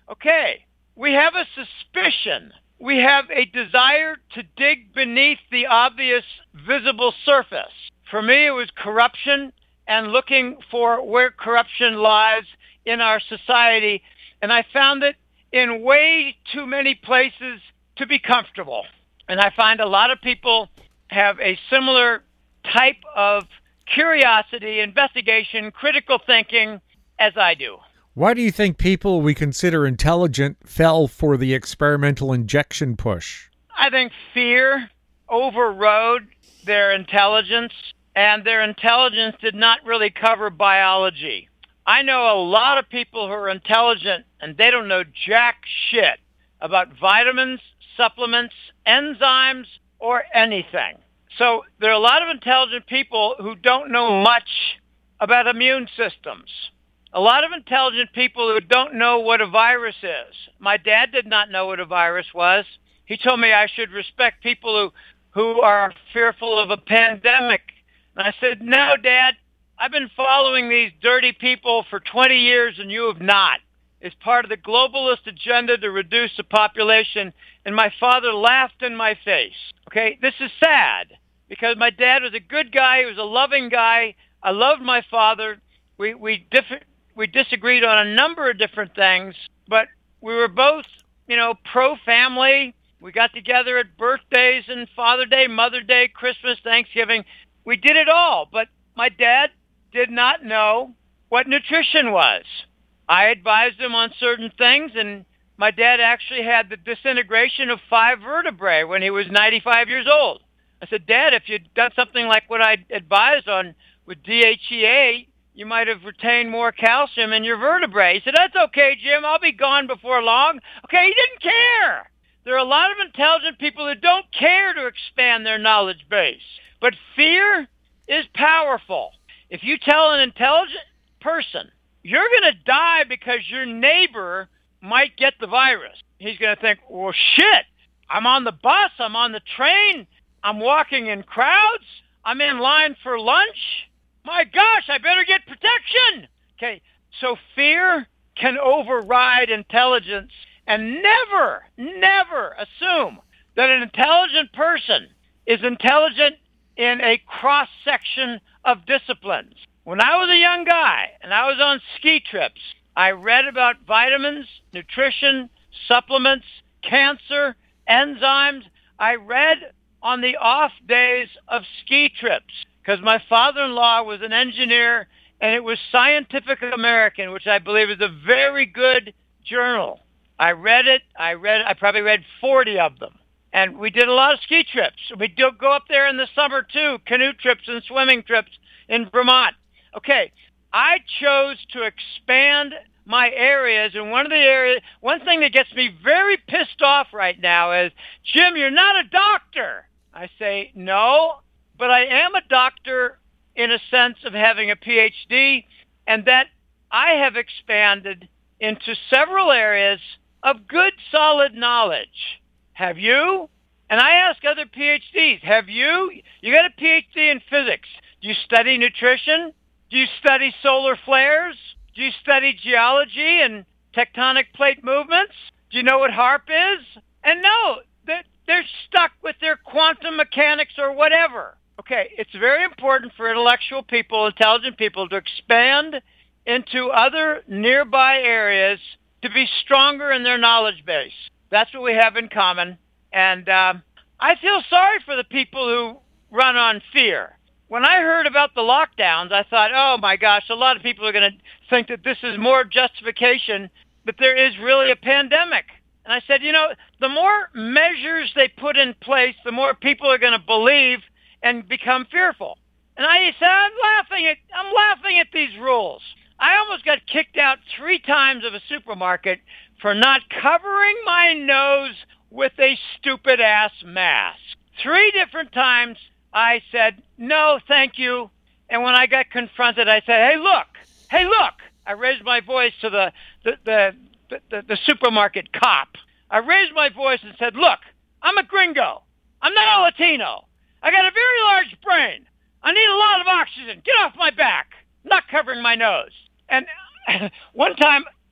Okay, we have a suspicion. We have a desire to dig beneath the obvious visible surface. For me, it was corruption and looking for where corruption lies in our society. And I found it in way too many places to be comfortable. And I find a lot of people have a similar type of curiosity, investigation, critical thinking as I do. Why do you think people we consider intelligent fell for the experimental injection push? I think fear overrode their intelligence, and their intelligence did not really cover biology. I know a lot of people who are intelligent, and they don't know jack shit about vitamins, supplements, enzymes, or anything. So there are a lot of intelligent people who don't know much about immune systems. A lot of intelligent people who don't know what a virus is. My dad did not know what a virus was. He told me I should respect people who, who are fearful of a pandemic. And I said, no, Dad, I've been following these dirty people for twenty years and you have not. It's part of the globalist agenda to reduce the population. And my father laughed in my face. Okay, this is sad because my dad was a good guy. He was a loving guy. I loved my father. We, we different. We disagreed on a number of different things, but we were both, you know, pro-family. We got together at birthdays and Father's Day, Mother's Day, Christmas, Thanksgiving. We did it all, but my dad did not know what nutrition was. I advised him on certain things, and my dad actually had the disintegration of five vertebrae when he was ninety-five years old. I said, Dad, if you'd done something like what I advised on with D H E A, you might have retained more calcium in your vertebrae. He said, that's okay, Jim. I'll be gone before long. Okay, he didn't care. There are a lot of intelligent people who don't care to expand their knowledge base. But fear is powerful. If you tell an intelligent person, you're going to die because your neighbor might get the virus, he's going to think, well, shit, I'm on the bus, I'm on the train, I'm walking in crowds, I'm in line for lunch. My gosh, I better get protection. Okay, so fear can override intelligence, and never, never assume that an intelligent person is intelligent in a cross-section of disciplines. When I was a young guy and I was on ski trips, I read about vitamins, nutrition, supplements, cancer, enzymes. I read on the off days of ski trips, because my father-in-law was an engineer, and it was Scientific American, which I believe is a very good journal. I read it. I read. I probably read forty of them. And we did a lot of ski trips. We do go up there in the summer, too, canoe trips and swimming trips in Vermont. Okay, I chose to expand my areas, and one of the areas, one thing that gets me very pissed off right now is, Jim, you're not a doctor. I say, no, but I am a doctor in a sense of having a P H D, and that I have expanded into several areas of good, solid knowledge. Have you? And I ask other P H Ds, have you? You got a P H D in physics. Do you study nutrition? Do you study solar flares? Do you study geology and tectonic plate movements? Do you know what HAARP is? And no, they're, they're stuck with their quantum mechanics or whatever. Okay, it's very important for intellectual people, intelligent people, to expand into other nearby areas to be stronger in their knowledge base. That's what we have in common. And um, I feel sorry for the people who run on fear. When I heard about the lockdowns, I thought, oh my gosh, a lot of people are going to think that this is more justification that there is really a pandemic. And I said, you know, the more measures they put in place, the more people are going to believe and become fearful. And I said, I'm laughing at, I'm laughing at these rules. I almost got kicked out three times of a supermarket for not covering my nose with a stupid-ass mask. Three different times I said, no, thank you. And when I got confronted, I said, hey, look, hey, look. I raised my voice to the, the, the, the, the supermarket cop. I raised my voice and said, look, I'm a gringo. I'm not a Latino. I got a very large brain. I need a lot of oxygen. Get off my back. I'm not covering my nose. And one time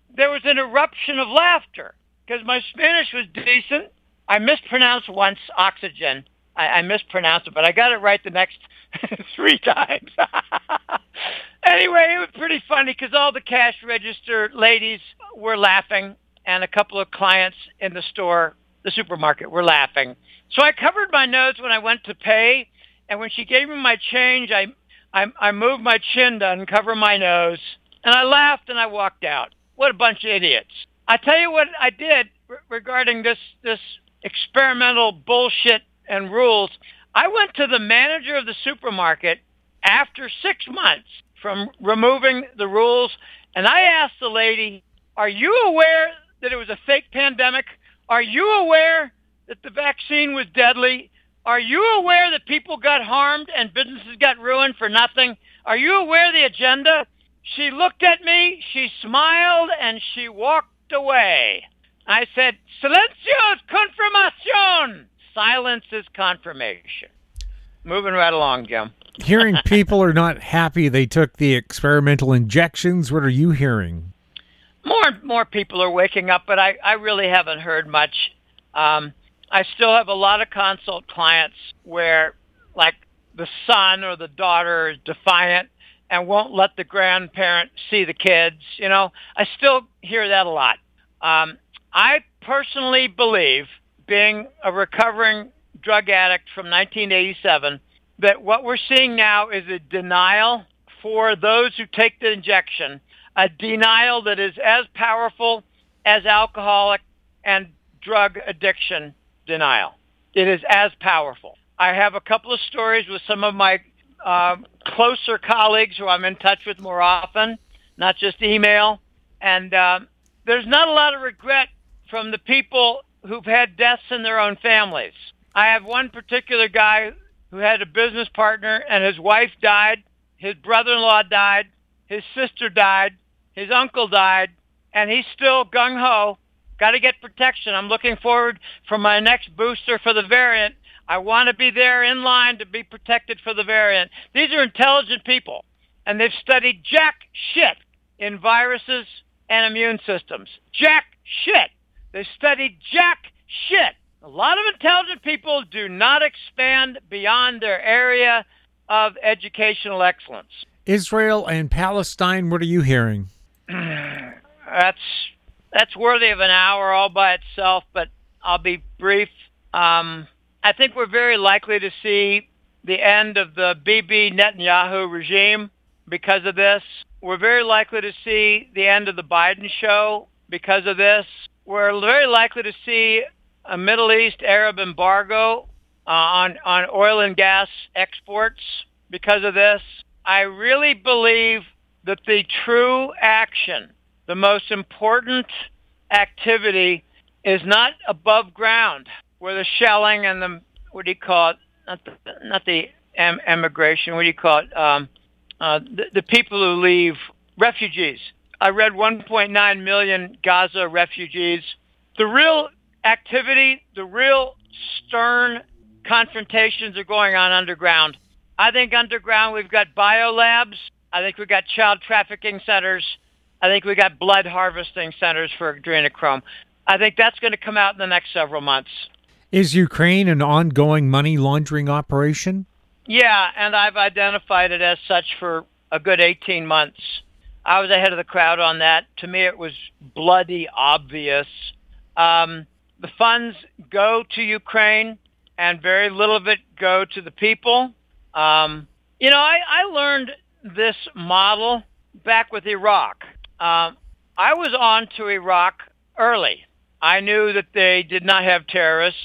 there was an eruption of laughter because my Spanish was decent. I mispronounced once oxygen. I, I mispronounced it, but I got it right the next three times. Anyway, it was pretty funny because all the cash register ladies were laughing, and a couple of clients in the store, the supermarket, were laughing. So I covered my nose when I went to pay, and when she gave me my change, I, I, I moved my chin to uncover my nose, and I laughed and I walked out. What a bunch of idiots. I tell you what I did re- regarding this, this experimental bullshit and rules. I went to the manager of the supermarket after six months from removing the rules, and I asked the lady, are you aware that it was a fake pandemic? Are you aware that the vaccine was deadly? Are you aware that people got harmed and businesses got ruined for nothing? Are you aware of the agenda? She looked at me, she smiled, and she walked away. I said, Silencio es confirmación. Silence is confirmation. Moving right along, Jim. Hearing people are not happy they took the experimental injections. What are you hearing? More and more people are waking up, but I, I really haven't heard much. Um, I still have a lot of consult clients where, like, the son or the daughter is defiant and won't let the grandparent see the kids. You know, I still hear that a lot. Um, I personally believe, being a recovering drug addict from nineteen eighty-seven, that what we're seeing now is a denial for those who take the injection, a denial that is as powerful as alcoholic and drug addiction denial. It is as powerful. I have a couple of stories with some of my uh, closer colleagues who I'm in touch with more often, not just email. And uh, there's not a lot of regret from the people who've had deaths in their own families. I have one particular guy who had a business partner, and his wife died, his brother-in-law died, his sister died, his uncle died, and he's still gung-ho. Got to get protection. I'm looking forward for my next booster for the variant. I want to be there in line to be protected for the variant. These are intelligent people, and they've studied jack shit in viruses and immune systems. Jack shit. They've studied jack shit. A lot of intelligent people do not expand beyond their area of educational excellence. Israel and Palestine, what are you hearing? that's that's worthy of an hour all by itself, but I'll be brief. Um, I think we're very likely to see the end of the Bibi Netanyahu regime because of this. We're very likely to see the end of the Biden show because of this. We're very likely to see a Middle East Arab embargo uh, on, on oil and gas exports because of this. I really believe that the true action, the most important activity, is not above ground, where the shelling and the, what do you call it, not the, not the em- emigration, what do you call it, um, uh, the, the people who leave, refugees. I read one point nine million Gaza refugees. The real activity, the real stern confrontations are going on underground. I think underground we've got biolabs. I think we've got child trafficking centers. I think we got blood harvesting centers for adrenochrome. I think that's going to come out in the next several months. Is Ukraine an ongoing money laundering operation? Yeah, and I've identified it as such for a good eighteen months. I was ahead of the crowd on that. To me, it was bloody obvious. Um, the funds go to Ukraine, and very little of it go to the people. Um, you know, I, I learned this model back with Iraq. Um, I was on to Iraq early. I knew that they did not have terrorists.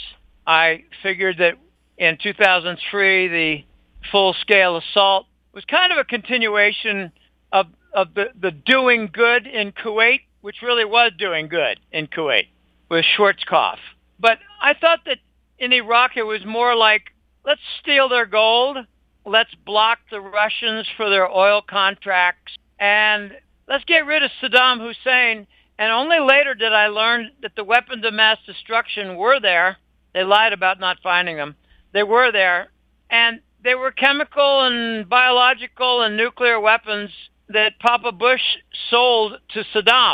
I figured that in two thousand three, the full-scale assault was kind of a continuation of, of the, the doing good in Kuwait, which really was doing good in Kuwait with Schwarzkopf. But I thought that in Iraq it was more like, let's steal their gold, let's block the Russians for their oil contracts, and let's get rid of Saddam Hussein. And only later did I learn that the weapons of mass destruction were there. They lied about not finding them. They were there. And they were chemical and biological and nuclear weapons that Papa Bush sold to Saddam.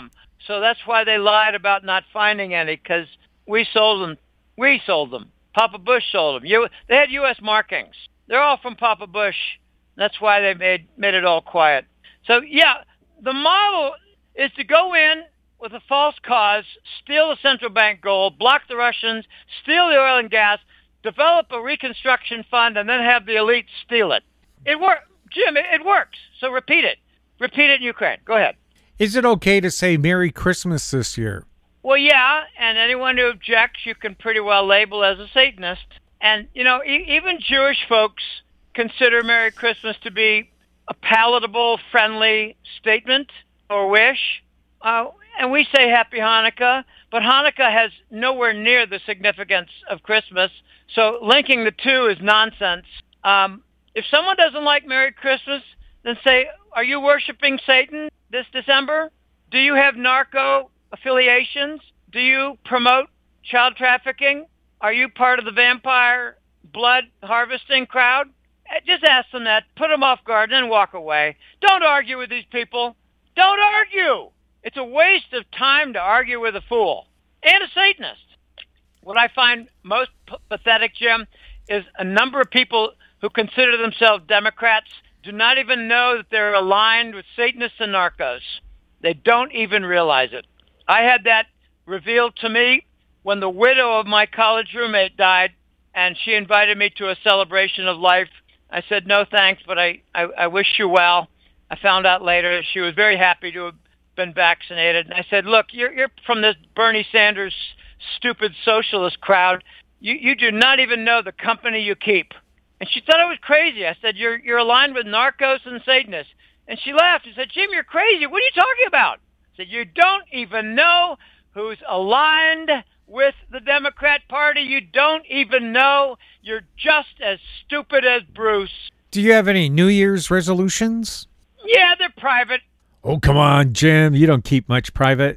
So that's why they lied about not finding any, because we sold them. We sold them. Papa Bush sold them. You, they had U S markings. They're all from Papa Bush. That's why they made made it all quiet. So, yeah, the model is to go in with a false cause, steal the central bank gold, block the Russians, steal the oil and gas, develop a reconstruction fund, and then have the elite steal it. It works. Jim, it, it works. So repeat it. Repeat it in Ukraine. Go ahead. Is it okay to say Merry Christmas this year? Well, yeah, and anyone who objects, you can pretty well label as a Satanist. And, you know, e- even Jewish folks consider Merry Christmas to be a palatable, friendly statement or wish. Uh, and we say Happy Hanukkah, but Hanukkah has nowhere near the significance of Christmas, so linking the two is nonsense. Um, if someone doesn't like Merry Christmas, then say, are you worshiping Satan this December? Do you have narco affiliations? Do you promote child trafficking? Are you part of the vampire blood harvesting crowd? Just ask them that, put them off guard, and then walk away. Don't argue with these people. Don't argue. It's a waste of time to argue with a fool and a Satanist. What I find most p- pathetic, Jim, is a number of people who consider themselves Democrats do not even know that they're aligned with Satanists and narcos. They don't even realize it. I had that revealed to me when the widow of my college roommate died, and she invited me to a celebration of life. I said, no thanks, but I, I, I wish you well. I found out later that she was very happy to have been vaccinated. And I said, look, you're, you're from this Bernie Sanders stupid socialist crowd. You, you do not even know the company you keep. And she thought I was crazy. I said, you're, you're aligned with narcos and Satanists. And she laughed and said, Jim, you're crazy. What are you talking about? I said, you don't even know who's aligned with the Democrat Party. You don't even know. You're just as stupid as Bruce. Do you have any New Year's resolutions? Yeah, they're private. Oh, come on, Jim. You don't keep much private.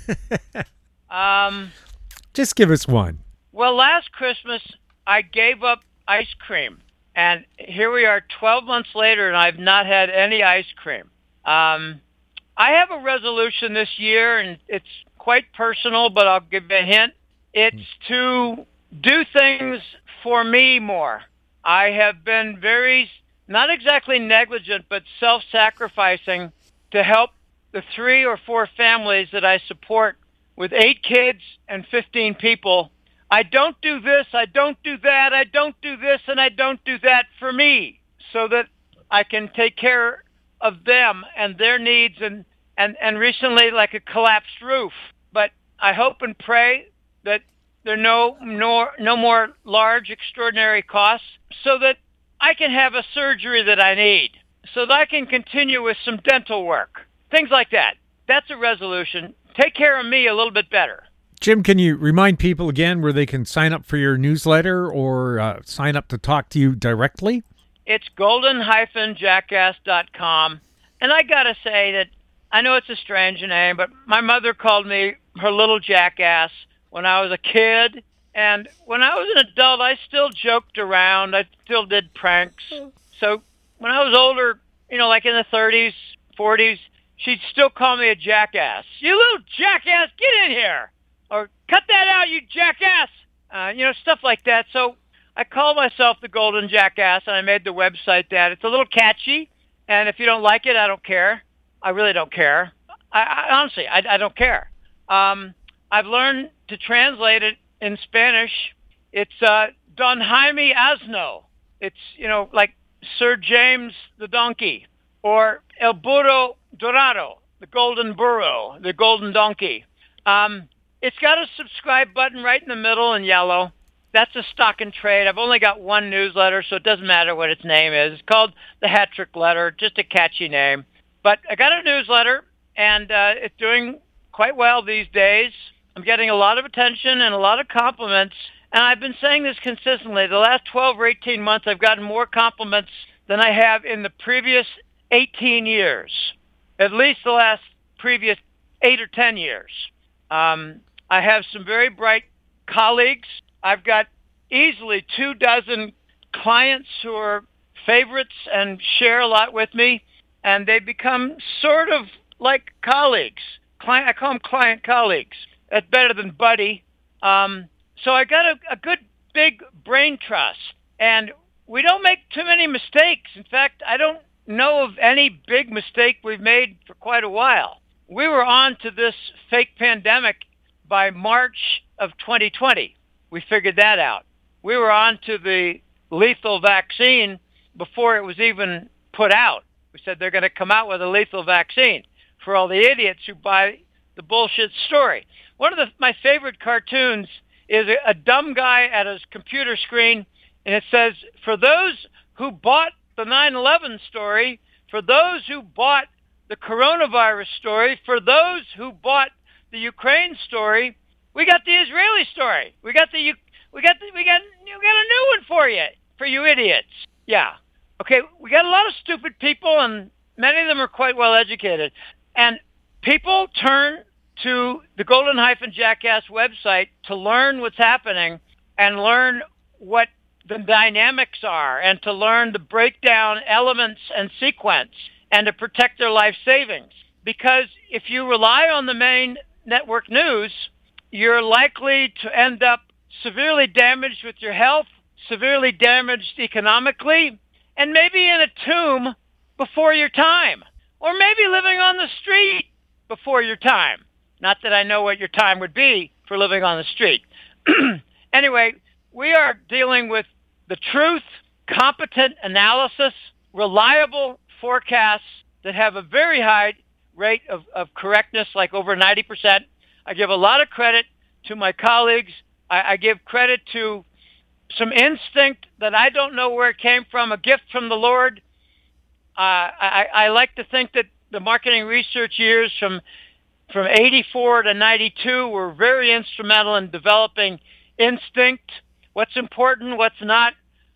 um, Just give us one. Well, last Christmas, I gave up ice cream. And here we are twelve months later, and I've not had any ice cream. Um, I have a resolution this year, and it's quite personal, but I'll give you a hint. It's to do things for me more. I have been very, not exactly negligent, but self-sacrificing to help the three or four families that I support with eight kids and fifteen people. I don't do this, I don't do that, I don't do this, and I don't do that for me, so that I can take care of them and their needs, and, and, and recently like a collapsed roof. But I hope and pray that there are no, no, no more large, extraordinary costs, so that I can have a surgery that I need, so that I can continue with some dental work, things like that. That's a resolution. Take care of me a little bit better. Jim, can you remind people again where they can sign up for your newsletter or uh, sign up to talk to you directly? It's golden dash jackass dot com. And I got to say that I know it's a strange name, but my mother called me her little jackass when I was a kid. And when I was an adult, I still joked around. I still did pranks. So when I was older, you know, like in the thirties, forties, she'd still call me a jackass. You little jackass, get in here. Or cut that out, you jackass. Uh, you know, stuff like that. So I call myself the Golden Jackass, and I made the website that. It's a little catchy, and if you don't like it, I don't care. I really don't care. I, I honestly, I, I don't care. Um, I've learned to translate it in Spanish. It's uh, Don Jaime Asno. It's, you know, like Sir James the Donkey, or El Burro Dorado, the Golden Burro, the Golden Donkey. Um, it's got a subscribe button right in the middle in yellow. That's a stock and trade. I've only got one newsletter, so it doesn't matter what its name is. It's called the Hat Trick Letter, just a catchy name. But I got a newsletter, and uh, it's doing quite well these days. I'm getting a lot of attention and a lot of compliments, and I've been saying this consistently. The last twelve or eighteen months, I've gotten more compliments than I have in the previous eighteen years, at least the last previous eight or ten years. Um, I have some very bright colleagues. I've got easily two dozen clients who are favorites and share a lot with me, and they become sort of like colleagues. client, I call them client colleagues. That's better than buddy. Um, so I got a, a good big brain trust, and we don't make too many mistakes. In fact, I don't know of any big mistake we've made for quite a while. We were on to this fake pandemic by March of twenty twenty. We figured that out. We were on to the lethal vaccine before it was even put out. We said they're going to come out with a lethal vaccine for all the idiots who buy the bullshit story. One of the, my favorite cartoons is a, a dumb guy at his computer screen, and it says, for those who bought the nine eleven story, for those who bought the coronavirus story, for those who bought the Ukraine story, we got the Israeli story. We got the we got the, we got we got a new one for you, for you idiots. Yeah. Okay, we got a lot of stupid people, and many of them are quite well educated. And people turn to the Golden Jackass website to learn what's happening and learn what the dynamics are, and to learn the breakdown elements and sequence, and to protect their life savings. Because if you rely on the main network news, you're likely to end up severely damaged with your health, severely damaged economically, and maybe in a tomb before your time, or maybe living on the street before your time. Not that I know what your time would be for living on the street. Anyway, we are dealing with the truth, competent analysis, reliable forecasts that have a very high rate of, of correctness, like over ninety percent. I give a lot of credit to my colleagues. I, I give credit to some instinct that I don't know where it came from, a gift from the Lord. Uh, I, I like to think that the marketing research years from from eighty-four to ninety-two were very instrumental in developing instinct, what's important, what's not,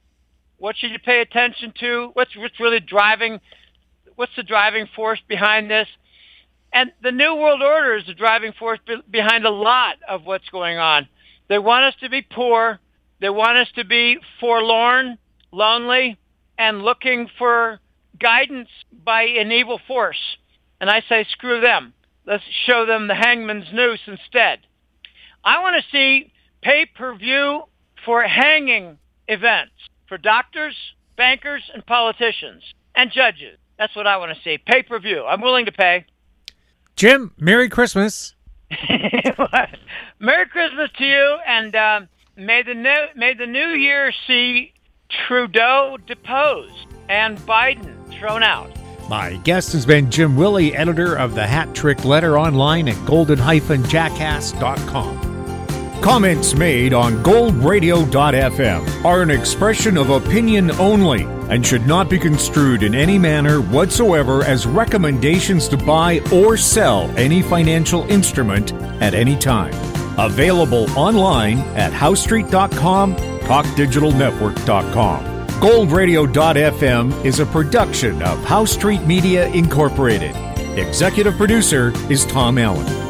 what should you pay attention to, what's, what's really driving, what's the driving force behind this. And the New World Order is the driving force be- behind a lot of what's going on. They want us to be poor. They want us to be forlorn, lonely, and looking for guidance by an evil force. And I say, screw them. Let's show them the hangman's noose instead. I want to see pay-per-view for hanging events for doctors, bankers, and politicians, and judges. That's what I want to see. Pay-per-view. I'm willing to pay. Jim, Merry Christmas. Merry Christmas to you, and uh, may the new, may the new year see Trudeau deposed and Biden thrown out. My guest has been Jim Willie, editor of the Hat Trick Letter online at golden jackass dot com. Comments made on gold radio dot f m are an expression of opinion only and should not be construed in any manner whatsoever as recommendations to buy or sell any financial instrument at any time. Available online at house street dot com, talk digital network dot com. gold radio dot f m is a production of House Street Media Incorporated. Executive producer is Tom Allen.